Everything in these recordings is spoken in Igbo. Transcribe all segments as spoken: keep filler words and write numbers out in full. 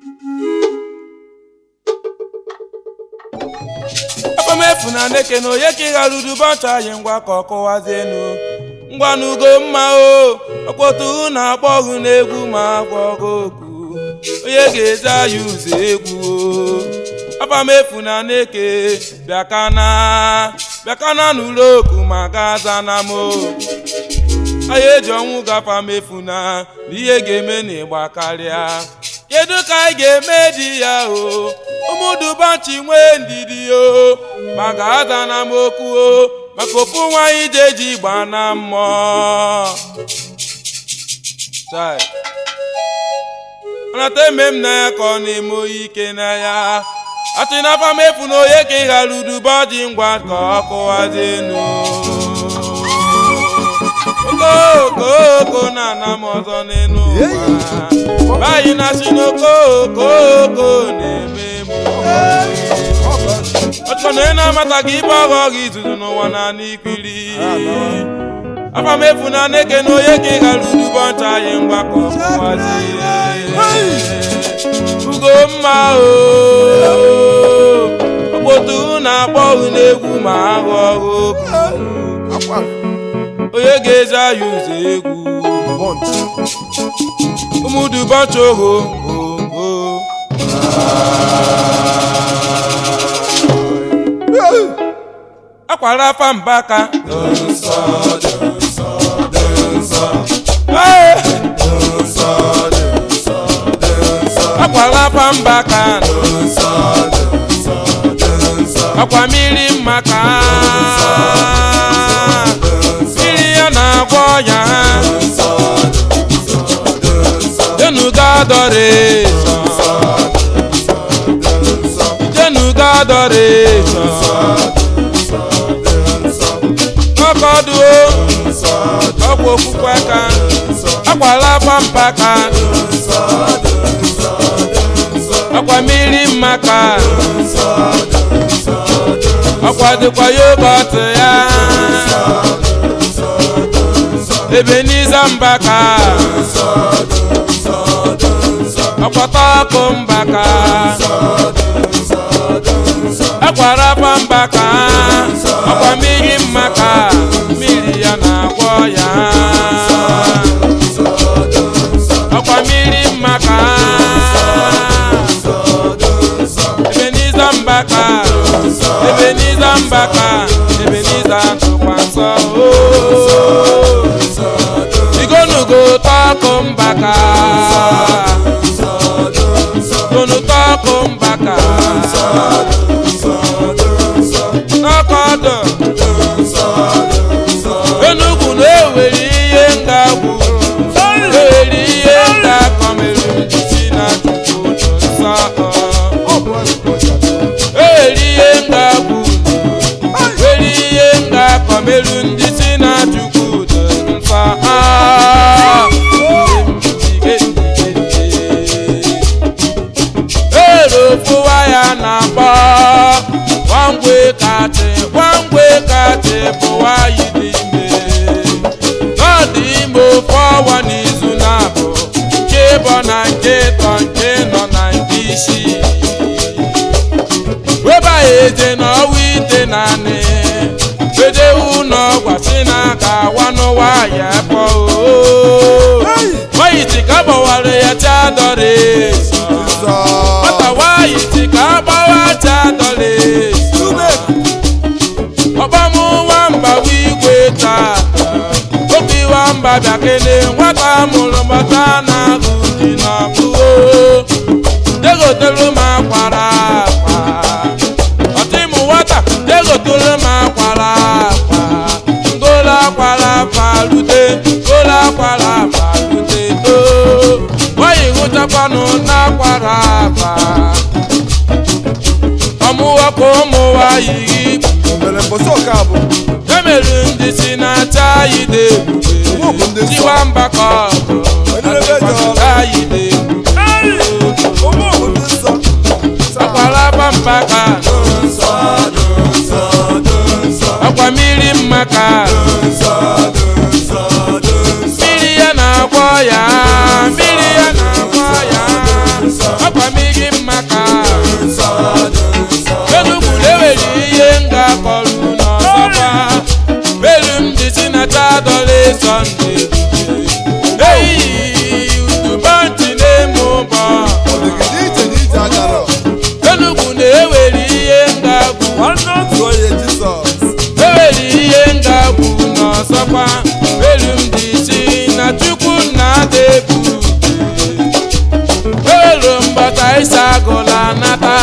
Afamefu na neke no yeki galudu bancha yengwa kokowazenu ngwa nugo mma o okwotu na akpọghụ n'egwu ma akpọgoku onye ga-eza yuze egwu Afamefu na neke bịakana bịakana n'ụlọ oku ma gaza na mo anyị eji ọnwụ gafamefu na ihe ga-eme n'ịgba karịa kedu ka anyị ga-eme di ya o ụmụdubanchi nwee ndidi o ma gaza na m okwu o maka ofu nwanyị jeji gba na mmụọ anata eme m na ya ka ọ na-eme oyi ike na ya atị na Afamefu na onye ka ị ghara uduba ji ngwa ka ọ kụwazienu okoko na ana m ọzọ n'elu ụwa bayi na si n'okoko na-eme m ọchọ na ị na-amata gị ibe ọghọ gị izuzu n'ụwa na n'ikiri Afamefu na neke na onye ka ị ghara uduba ncha anyị ngwa ka ọ kụwazi ugo mma o okpotu na-akpọghụ n'egwu ma ahụ ọghụ onye ga-eze anyị ụzọ egwu ụmụdubanchi oho oho akwara afa mbaka akwara afa mbaka akwa mmiri mmaka ya Jenuga adoration Jenuga adoration Ọkọdụ ọkwa okwukwe aka akwala pampaka akwa mmiri mmaka akwa dịkwa yogọt ya Ebenezer Mbaka Ọkpọtọkụ Mbaka Akwara pa Mbaka Ọkwa mmiri mmaka mmiri ya na-agwọ ya Ọkwa mmiri mmaka Ebenezer Mbaka Ebenezer Mbaka Ebenezer ntụkwa nsọ Igonugo tọkụ Mbaka Gonu tọkụ Mbaka N'ọkọdụ Enugu na-ewere ihe ngagwu ewere ihe ngakọmerụ jiji na chukwu nsọ ewere ihe ngagwu ewere ihe ngakọmerụ ndị si na chukwu nsọ erofuwa ya na-akpọ gwangwe kati gwangwe kati bụwa yi dị ime n'ọdị ime ofe ọwa n'izu na-abụ nke bụ na nke tọ nke nọ na nke isi weba eze na ọwa ite naanị edewu n'ọgwasị na aka awa n'ụwa ya pọ wayiti ka gbawara ya chadọrị nwata wayiti ka gbawa chadọrị ọgbamụ nwamba wigwe taa obi nwamba bịa kele nwata mụrụ mbata na agụ dị n'ọkpụo degotelu m akwara akwa ọtịmụ nwata degotelu m akwara akwa ngola akwara falute ngola akwara falute to nwaanyị hụchakwanụ na-akwara akwa ọmụwakwa ụmụ nwaanyị emerụ ndị si na-acha ide ebube tiwa mbakọ ide akwara mbaka akwa mmiri mmaka mmiri ya na-agwọ ya mmiri ya na-agwọ ya akwa Sunday eyi udubanti na-eme ụbọ Enugu na-ewere ihe ngagbu ewere ihe ngagbu n'ọzọkwa elu m dị isi na Chukwu na-ada ebu ewere mbata ịsa agụla nata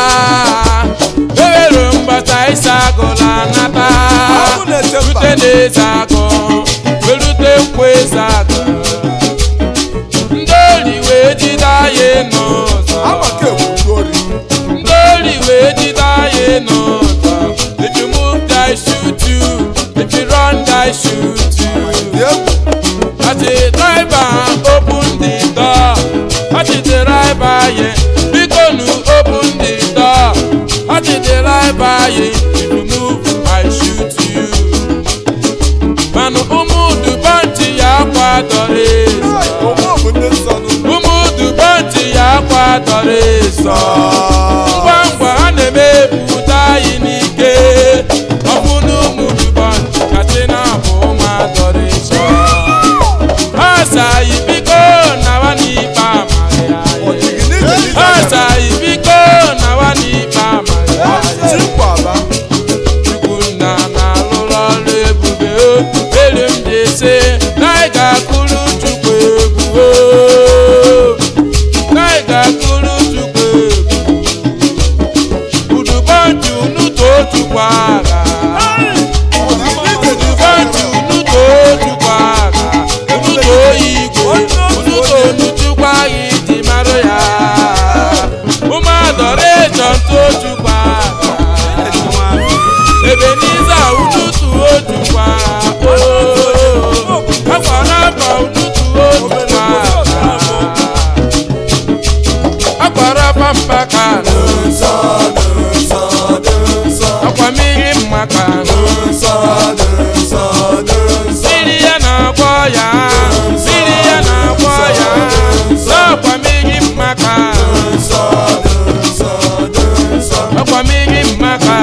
ewere mbata ịsa agụla nata rute n'eze agụ werute nkwa eze agụ ndị ori wee jide anyị n'ụzọ ndị ori wee jide anyị n'ụzọ if you move I shoot you if you run I shoot you as a driver open the door as a driver yeah because you open the door as a driver yeah if you move I shoot you manu umudu banti ya kwadoro eso umudu banti ya kwadoro eso ngwa ngwa a na-emepụta anyị n'ike ọbụna umudu banti kasị na-abụ ụmụadọrọ eso asaghị biko nawa n'ikpe amaghị anyị asaghị biko nawa n'ikpe amaghị anyị Chukwu nna na-alụrụ ọrụ ebube elu m dị ise na ị ga-akụrụ Chukwu egwu na ị ga-akụrụ Chukwu egwu udubanti unu too Chukwu agha udubanti unu too Chukwu agha unu too igwe unu too Chukwu agha iji mara ya ụmụ adoration too Chukwu agha Ebenezer unu tuo Chukwu agha akwara aba unu tuo Chukwu agha akwara aba mpaka akwa mmiri mmaka mmiri ya na-agwọ ya mmiri ya na-agwọ ya n'akwa mmiri mmaka akwa mmiri mmaka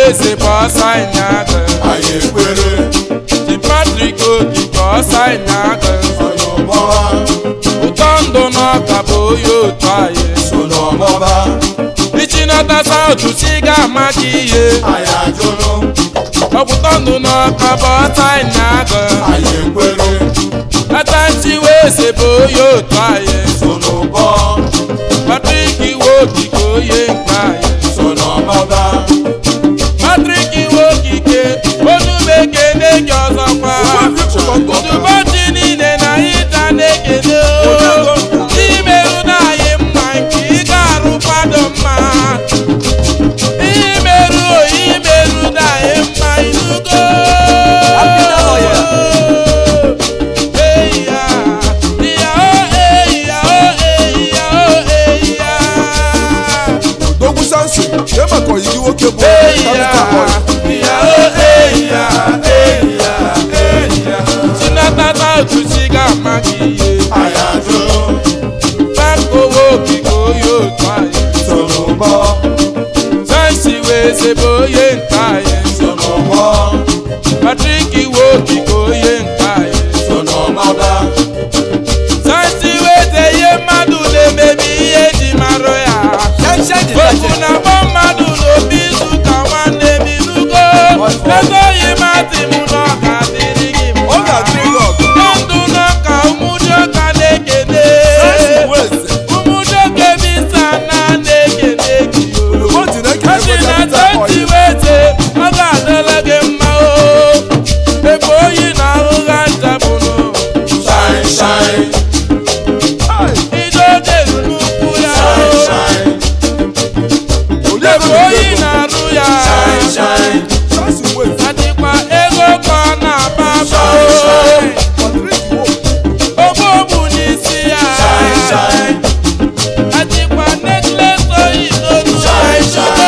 weze bossa nyaga Aye kwere Ti Patrick Okike ọsa nyaga Sono baba Utondo no kabo yo twaye Sono baba Ichinata South siga makiye Aya jono Okutondo no kabo ọsa nyaga Aye kwere Atanchi weze boyo twaye Sono baba Patrick Okike oye nkaye Sono baba Patrick Okike onubeke n'eke ọzọkwa ụdụbọchị niile na ịta na-ekene imerụ na anyị mma nke ị ga-arụ kwado mma imerụ imerụ na anyị mma inugo eyi ya iya o eyi ya o eyi ya o eyi ya Dogu Sansi, ye mako yi woke bo. eyi ya iya o eyi ya eyi ya eyi ya Chinata South siga makiye Aya jono Patrick Okike oyo twaye Sono baba Sansi weze boye nkaye Sono baba Patrick Okike oye nkaye Sono baba Sansi weze ye mmadụ na-emebi ihe ji marụ ya okwu na agba mmadụ n'obi izu ka nwanne binugo ezoghị mati mụ na ọ ga-adịrị gị Ọ ga-adịrị gị ọgọ. ndụ n'ọka ụmụdịọka na-ekene Sansi weze. ụmụdịọka bisa na na-ekene gị o O ji na-ekele Ọchị na Capital Sansi Oil. weze ọ ga-adịrị gị mma o ebe oyi na ahụha njabụnụ Shine shine idoje nnukwu ya Shine o shine Oli ebe ebe oyi oyi na. na-arụ ya Shine shine Sansi weze. adịkwa ego ka ọ na-aba aba Shine, shine. Patrick Okike. ogbobu n'isi ya Shine shine adịkwa necklace oyi n'olu Shine, shine.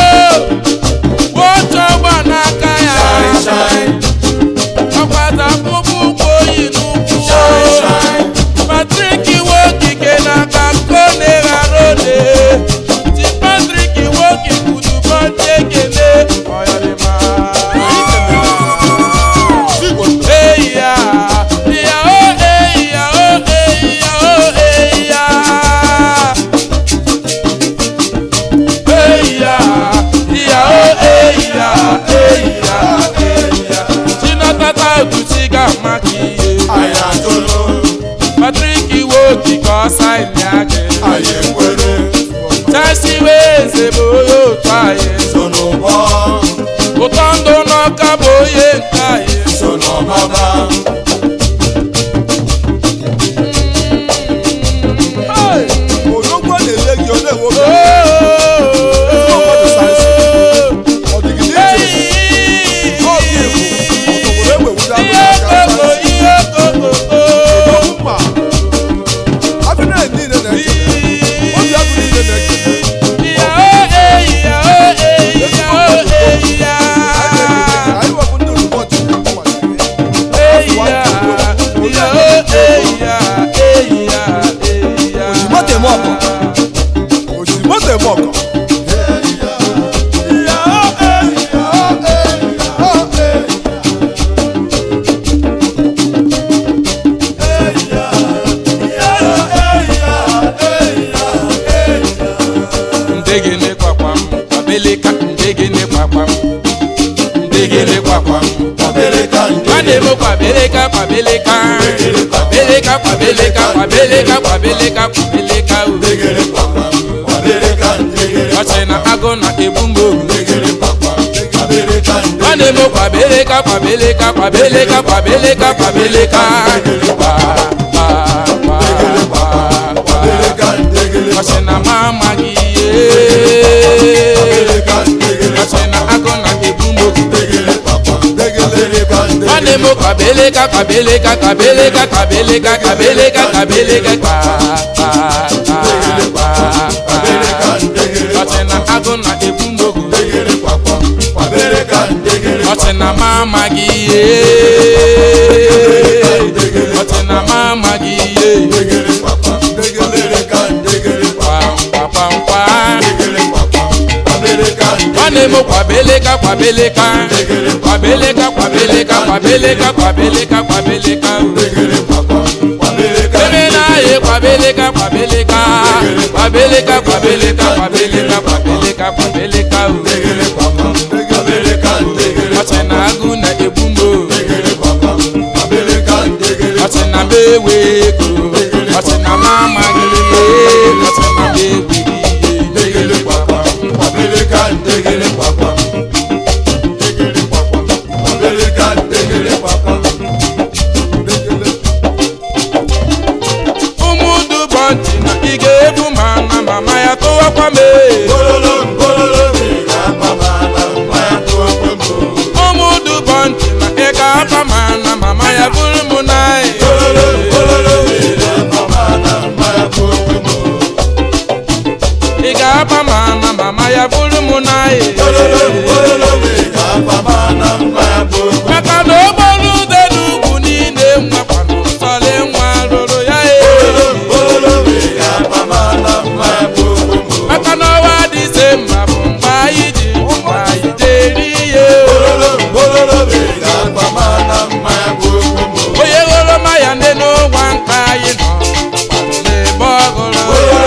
oche ọgba n'aka ya Shine shine ọkwata akpụkpọ ụkwụ oyi n'ụkwụ Shine shine Patrick Okike n'aka kone ghara ole Ti Patrick Okike udubọchi ekene ọyọrịma eyi ya iya o eyi ya o eyi ya o eyi ya eyi ya iya o eyi ya eyi ya eyi ya Chinata South siga makiye Aya jono Patrick Okike ọsa nyaga Aye kwere Sansi weze boyo twaye Sono baba ụtọndụ n'ọka boye nkaye Sono baba Ologbo na-ele gị ọ na-ewe oge. Ọ dị gị n'iche. Ọ dị egwu. Ọtọgbọrọ egbe wuda ihe n'aka okoko Sansi. ihe okoko Odogwu mma. Abịa na niile na-ekele. Obi abụ niile na-ekele. ya o eyi ya o eyi ya o eyi ya Anyị wepụ ndị ụbọchị nke mmadụ. eyi ya ya o eyi ya eyi ya eyi ya Ojimoto eme ọgọ. Ojimoto eme ọgọ. ndegene kwakwa m kwabeleka ndegene kwakwa m ndegene kwakwa m Babeleka nwanne m kwabeleka kwabeleka kwabeleka kwabeleka kwabeleka kwabeleka kwabeleka o Ndegere papa Babeleka ndegere ọchị na agụ na egbu mgbogu Ndegere papa Babeleka nwanne m kwabeleka kwabeleka kwabeleka kwabeleka kwabeleka kwa kwa kwa kwa kwa Babeleka ndegere ọchị na ma amaghị ihe Babeleka ndegere ọchị na agụ na egbu mgbogu Ndegere papa Babeleka ndegere nwanne m kwabeleka kwabeleka kwabeleka kwabeleka kwabeleka kwabeleka kwa kwa kwa kwa Babeleka ndegere ọchị na agụ na egbu mgbogu Ndegere papa Babeleka ndegere ọchị na ma amaghị ihe ọchị na ma amaghị ihe Ndegere papa Babeleka ndegere kwa kwa kwa kwa Ndegere papa Babeleka nwanne m kwabeleka kwabeleka kwabeleka kwabeleka kwabeleka kwabeleka kwabeleka eme na ye kwabeleka kwabeleka kwabeleka kwabeleka kwabeleka kwabeleka kwabeleka ọchị na agụ na egbumbo ọchị na mewe ego ọchị na mama gị ọchị na mewe ụmụdụbọntị na ị ga-ebu ma na mama ya tụwakwa m ụmụdụbọntị na ị ga-apa ma na mama ya bụrụ m na ị ga-apa ma na mama ya bụrụ m na maka na okporo ude n'ugwu niile nwakwana ụtọle nwa rụrụ ya maka na ọwa Disemba bụ mgbe anyị ji mgbe anyị jeri ihe onye ghọrọ ma ya nne n'ụgwa nka anyị nọ n'ebe ọgụrụ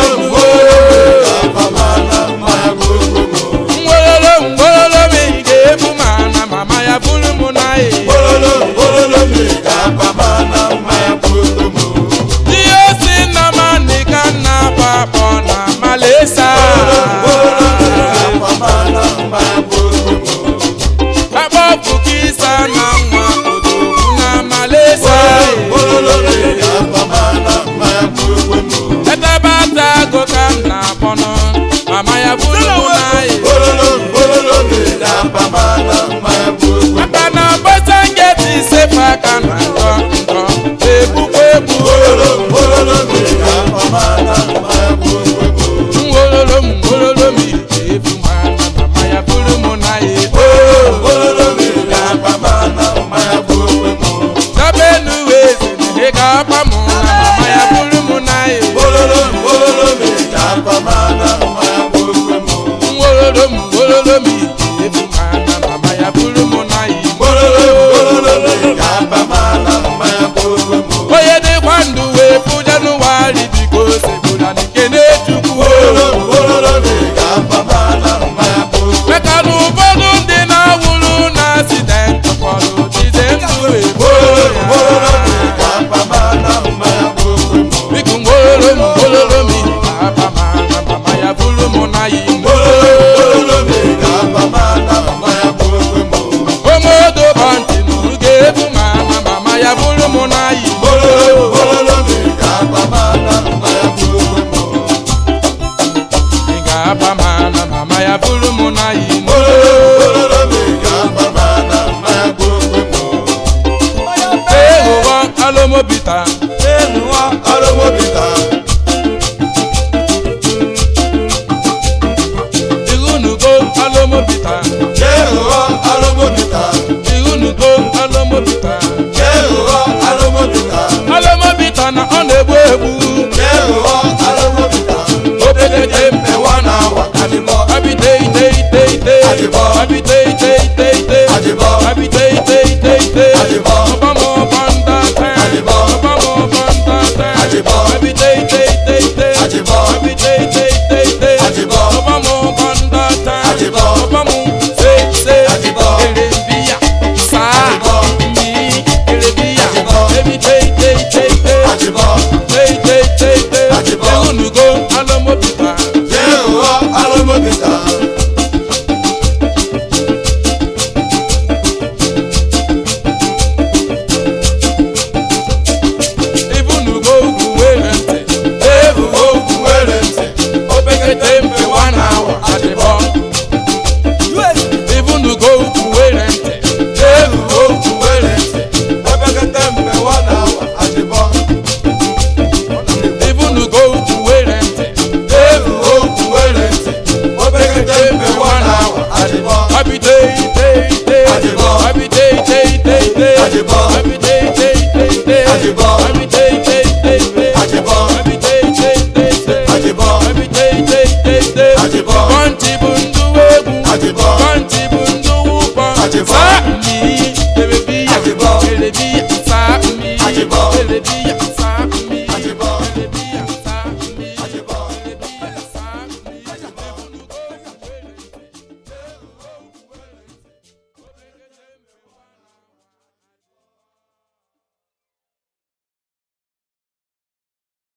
ngwololo ngwololo m ị ga-ebu ma na mama ya bụrụ m na ihe osi nna m ndị ka nna akpọ akpọ na Malesa akpọpụ ka ịsa na nwa odogwu na Malesa etabata agụ ka m na-akpọnụ mama ya bụrụ m na maka na bọsa ngeti isefe aka na nkọ nkọ egbukwa egbu ngwololo m ngwololo m ebu ma na mama ya bụrụ m na dabenu eze ị ga-apa m na mama ya bụrụ m na ngwololo m ngwololo m ebu ma na mama ya bụrụ m na onye dịkwa ndụ wee pụ Jenụwarị biko segbula nke na-echukwu maka na ụfọdụ ndị na-awụrụ na asidenti ụfọdụ jide ndụ egbo biko ngwololo m ngwololo m ga-apa ma na mama ya bụrụ m na ya ụmụdụbọntị na ụ ga-ebu ma na mama ya bụrụ m na ya ị ga-apa ma na mama ya bụrụ m na ya ehụghọ alomobita ihunugo alomobita